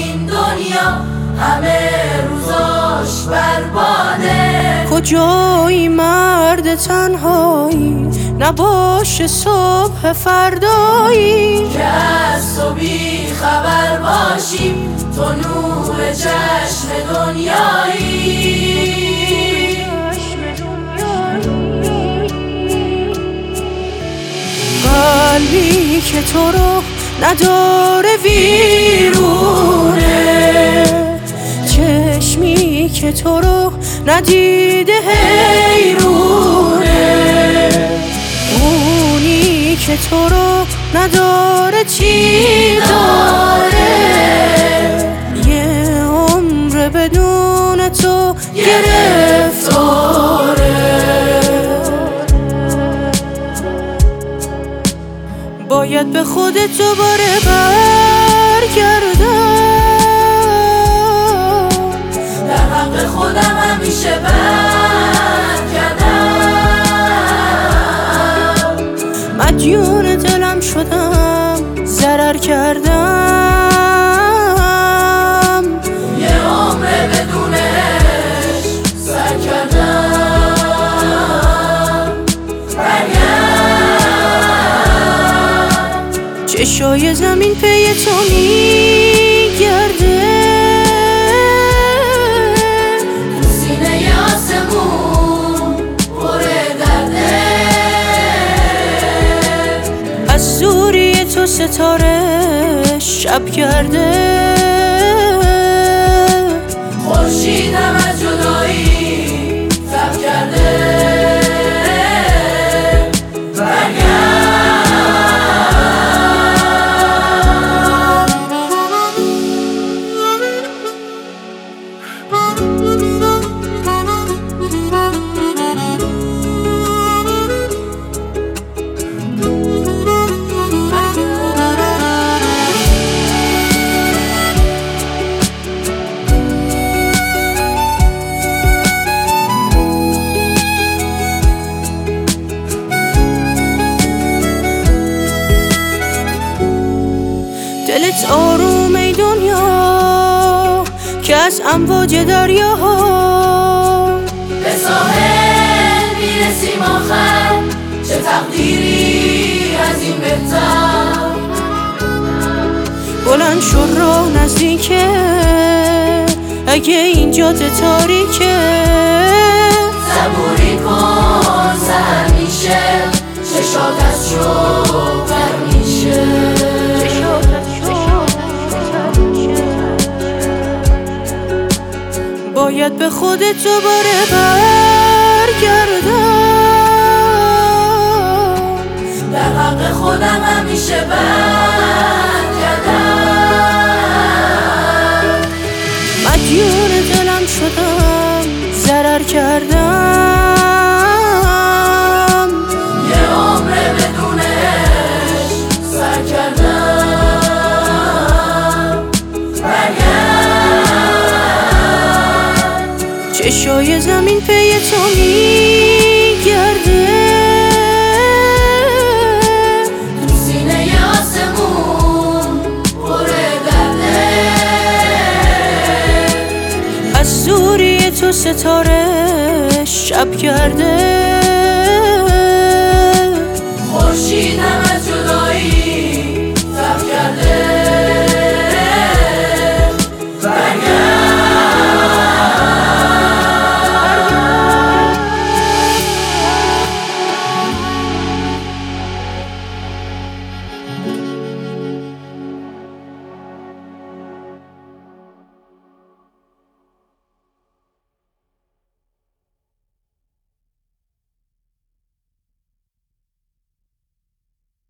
این دنیا همه روزاش برباده. کجایی مرد تنهایی نباشه صبح فردایی، که از تو بی خبر باشیم تو نور چشم دنیایی. قلبی که تو رو نداره ویرونه، چشمی که تو رو ندیده حیرونه، اونی که تو رو نداره چی داره، یه عمر بدون تو گرفتاره. باید به خودت دوباره برگردم، در حق خودم همیشه بد کردم، مدیون دلم شدم ضرر کردم، یه عمر بدون عشق سر کردم. برگرد، چشای زمین پی تو میگرده، تو سینه آسمون پر درده، از زوری تو ستاره شب کرده، خورشیدم از جدایی تب کرده. دلت آروم ای دنیا که از امواج دریاها به ساحل میرسیم آخر، چه تقدیری از این بهتر. بلند شو راه نزدیکه، اگه این جاده تاریکه، صبوری کن سهر میشه، چشات از شوق بر میشه. باید به خودت دوباره برگردم، در حق خودم همیشه بد کردم، مدیون دلم شدم ضرر کردم، یه عمر بدون عشق سر کردم. برگرد، چشای زمین پی تو میگرده، تو سینه آسمون پر درده، از زوری تو ستاره شب کرده.